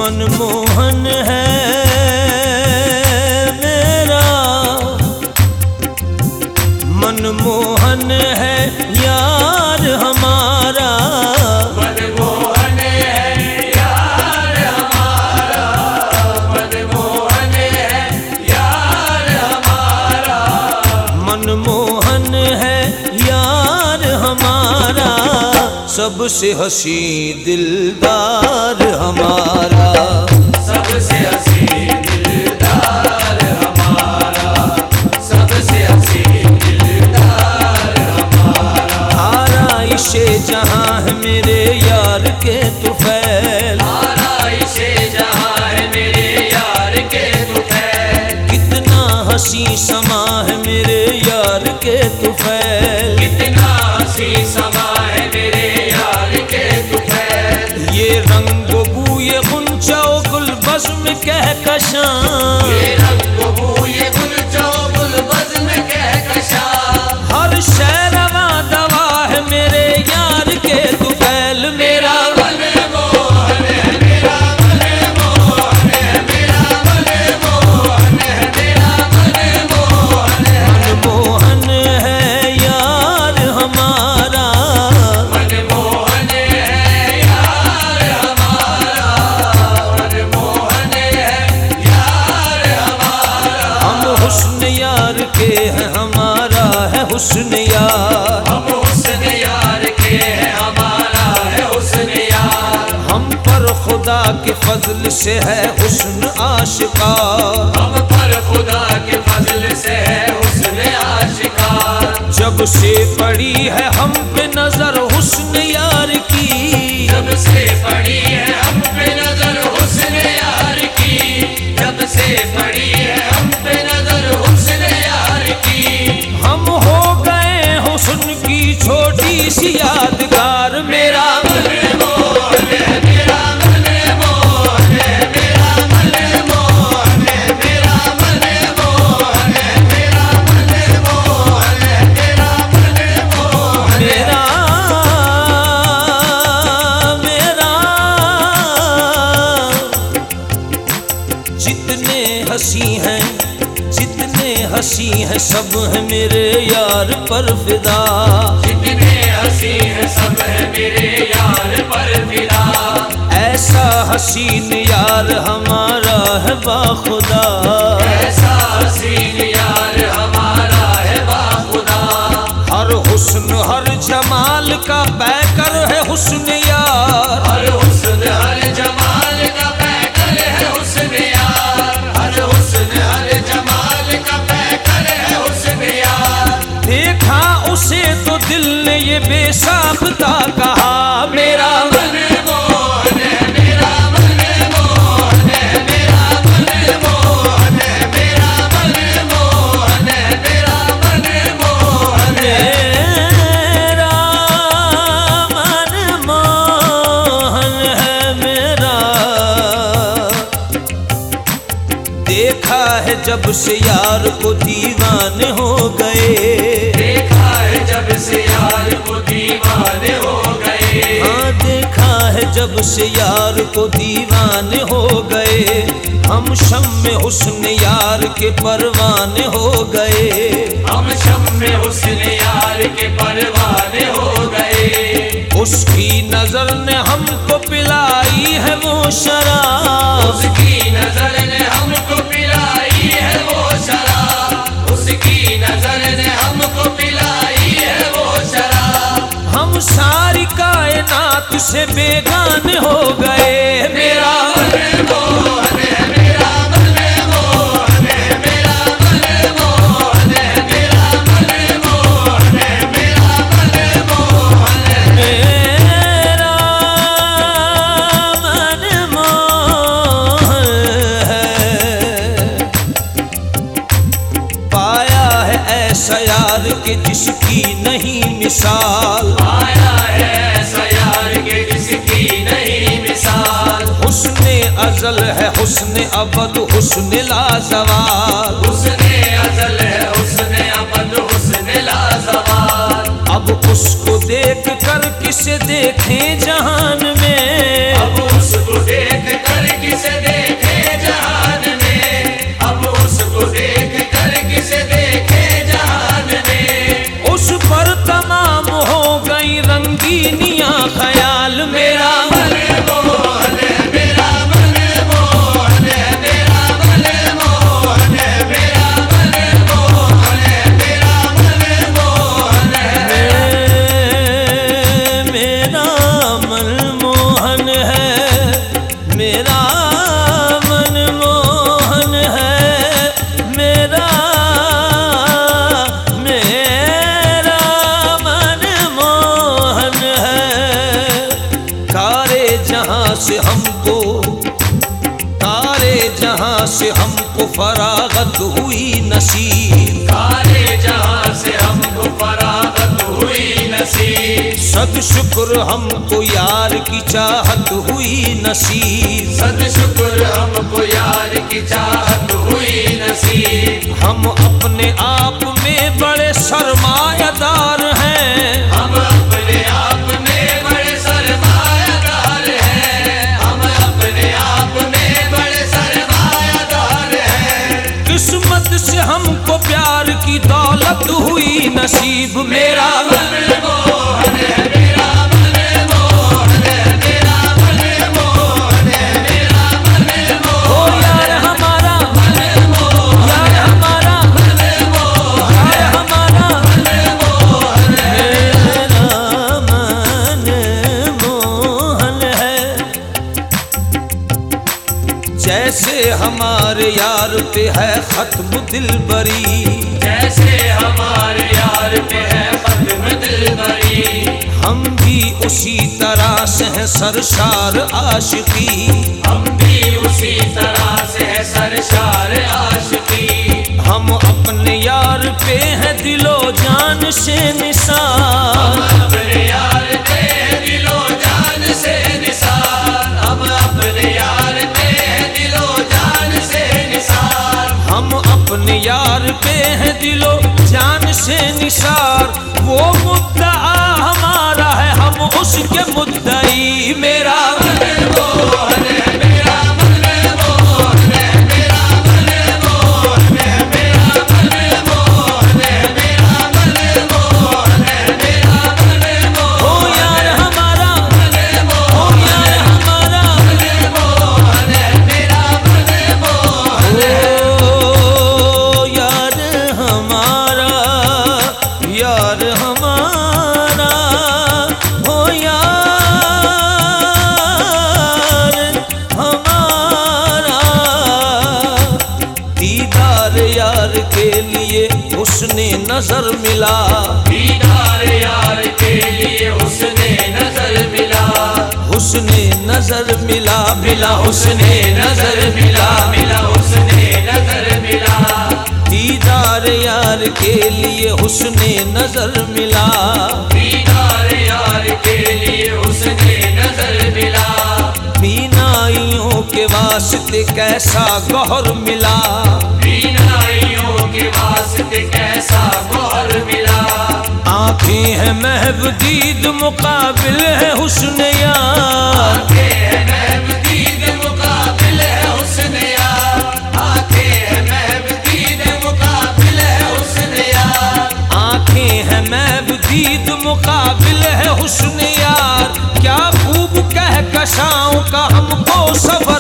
मनमोहन है मेरा, मनमोहन है यार हमारा, मनमोहन है यार हमारा, मनमोहन है यार हमारा, मनमोहन है यार हमारा, सबसे हसी दिलदार हमारा, सबसे हसी दिलदार हमारा, सबसे हसी दिलदार हमारा। आराइशे जहाँ है मेरे यार के तुफैल, आराइशे जहाँ है मेरे यार के तुफैल, कितना हसी समा है मेरे यार के तुफैल, कितना हसी समा है मेरे यार के तुफैल। ये रंग बू ये गुंचा गुल बज़्म कहकशां, ये रंग बू ये गुंचा गुल बज़्म कहकशां, हर शहरवा दवा है मेरे यार के तुफैल। मेरा मनमोहन है मेरा, मनमोहन है मेरा, मनमोहन है मेरा, मनमोहन है, मनमोहन है यार हमारा, मनमोहन है यार हमारा, मनमोहन है यार हमारा। हम हुस्न यार के हैं हमारा है हुस्न यार, हम हुस्न यार के हैं हमारा है हुस्न यार, हम पर खुदा के फजल से है हुस्न आशिका, हम पर खुदा के फजल से है हुस्न आशिका। जब से पड़ी है हम पे नजर हुस्न यार की, जब से पड़ी है हम पे नजर हुस्न यार की, जब से पड़ी है हम पे नजर हुस्न यार की, हम हो गए हुस्न की छोटी सी यादगार। मेरा मनमोहन है मेरा, मनमोहन है मेरा, मनमोहन है मेरा, मनमोहन है मेरा, मनमोहन है मेरा, मनमोहन मेरा मेरा जितने हंसी हैं जितने हंसी हैं सब है मेरे यार पर फिदा, जितने हंसी है सब है मेरे यार पर फिदा। ऐसा हसीन यार हमारा है बाखुदा, ऐसा हसीन यार हमारा है बाखुदा, हर हुस्न हर जमाल का पैकर है हुस्न यार, हर हुस्न हर जमाल का पैकर है हुस्न यार, हर हुस्न हर जमाल का पैकर है हुस्न यार। देखा उसे तो दिल ने ये बेसाख्ता कहा। मेरा मनमोहन है मेरा, मनमोहन है मेरा, मनमोहन है मेरा, मनमोहन है मेरा, मनमोहन है मेरा मनमोहन है मेरा, देखा है जब से यार को दीवाने हो गए, देखा है जब से यार को दीवाने हो गए, हाँ देखा है जब से यार को दीवाने हो गए, हम शम्मे हुस्न यार के परवाने हो गए, हम शम्मे हुस्न यार के परवाने हो गए। उसकी नजर ने हमको पिलाई है वो शराब, उसकी नजर ने हमको पिलाई है वो शराब, उसकी नजर ने हमको पिलाई है वो शराब। हम सारी कायनात से बेगाने हो गए। मेरा मनमोहन है मेरा, मनमोहन है मेरा, मनमोहन है मेरा, मनमोहन है मेरा, मनमोहन है मेरा मनमोहन है, पाया है ऐसा यार के जिसकी नहीं मिसाल, आया है ऐसा यार के जिसकी नहीं मिसाल। हुस्ने अजल है हुस्ने अबद हुस्ने लाजवाल, हुस्ने अजल है हुस्ने अबद हुस्ने लाजवाल। अब उसको देख कर किसे देखें जहान में, अब उसको देख कर किसे जहां से हमको, तारे जहां से हमको फरागत हुई नसीब। सारे जहां से हमको फरागत हुई नसीब। सद शुक्र हमको यार की चाहत हुई नसीब। सद शुक्र हमको यार की चाहत हुई नसीब। हम अपने आप में बड़े सरमायादार हैं। हम अपने आप में बड़े सरमायादार हैं। हम अपने आप में बड़े सरमायादार हैं। किस्मत से हमको प्यार की दौलत हुई नसीब। मेरा मनमोहन है, मेरा मनमोहन है, मेरा मनमोहन है, मेरा मनमोहन। ओ यार हमारा, मनमोहन यार हमारा, मनमोहन यार हमारा, मनमोहन है। मेरा मनमोहन है। जैसे हमारे यार पे है खत्म दिलबरी, जैसे हमारे यार पे है खत्म दिलबरी। हम भी उसी तरह से हैं सरशार आशिकी। हम भी उसी तरह से है सरशार आशिकी। हम अपने यार पे हैं दिलो जान से निसार। हम अपने यार पे है दिलो जान से निसार। हम अपने यार पे है दिलो जान से निसार। हम अपने यार पे हैं दिलो जान से निसार। वो मुद्दा हमारा है, हम उसके मुद्दई। मेरा मनमोहन है, मेरा मनमोहन है, मेरा मनमोहन है, मेरा मनमोहन है, मेरा मनमोहन है, मेरा मनमोहन। ओ यार हमारा, ओ यार हमारा, मनमोहन है, मेरा मनमोहन है। ओ यार हमारा, यार हमारा, ओ यार हमारा। दीदार यार के लिए उसने नजर मिला। दीदार यार के लिए उसने नजर मिला। उसने नजर मिला, मिला उसने नजर मिला, मिला उसने नजर मिला। दीदार यार के लिए उसने नजर मिला। दीदार यार के लिए उसने नजर मिला। बीनाइयों के वास्ते कैसा गौहर मिला। बीनाइयों के वास्ते कैसा गौर मिला। आंखें हैं महब दीद मुकाबिल है हुस्न यार। आंखें हैं महब दीद मुकाबिल है हुस्न यार। आंखें हैं महब दीद मुकाबिल है हुस्न यार। आंखें हैं महब दीद मुकाबिल है हुस्न यार। क्या खूब कहकशाओं का हमको सब